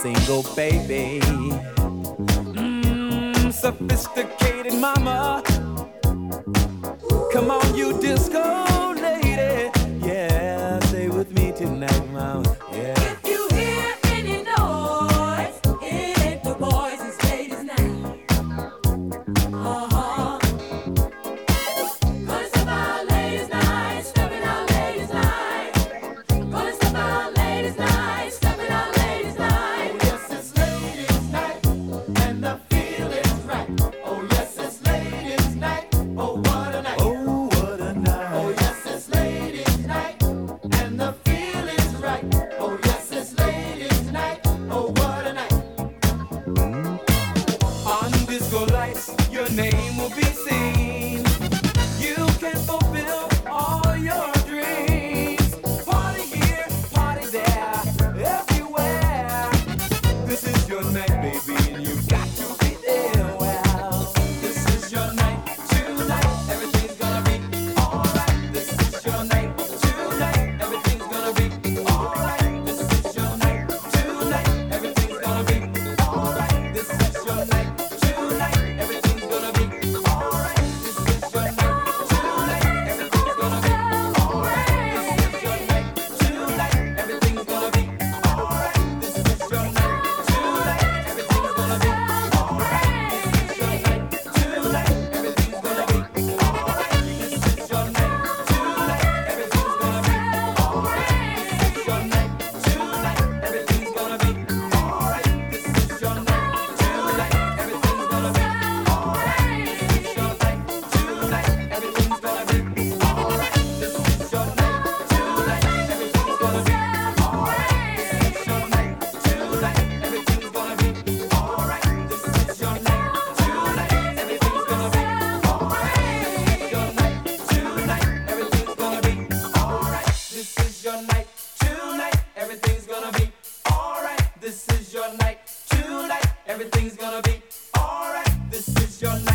single baby. Sophisticated mama. Come on, you disco lady. Yeah, stay with me tonight, mama. Yeah. If you hear any noise, it's the boys and ladies night. Uh-huh. Gonna step out ladies night, stepping out ladies night. Gonna step out ladies night, stepping out ladies night. Oh yes, it's ladies night, and the feeling's right. Oh yes, it's ladies night. Oh what a night. Oh, what a night. Oh yes, it's ladies night, and the feeling's right. Oh yes, it's ladies night. Oh what a night. On disco lights, your name will be seen. You can fulfill all your dreams. Party here, party there, everywhere. This is your night, baby, and you got to be there. Well, this is your night tonight. Everything's gonna be alright. This is your night tonight. Everything's gonna be alright. This is your night tonight. Everything's gonna be alright. This is your night tonight. Everything's gonna be alright. This is your night tonight. Everything's gonna be alright. This is your night tonight. Everything's gonna be alright. This is your night tonight. Everything's gonna be alright. This is your night tonight. Everything's gonna be alright. This is your night tonight. Everything's gonna be alright. This is your night tonight. Everything's gonna be alright. This is your night tonight. Everything's gonna be alright. This is your night tonight. Everything's gonna be alright. This is your night tonight. Everything's gonna be alright. This is your night tonight. Everything's gonna be alright. This is your night tonight. Everything's gonna be alright. This is your night tonight. Everything's gonna be alright. This is your night tonight. Everything's gonna be alright. This is your night tonight. Everything's gonna be alright. This is your night.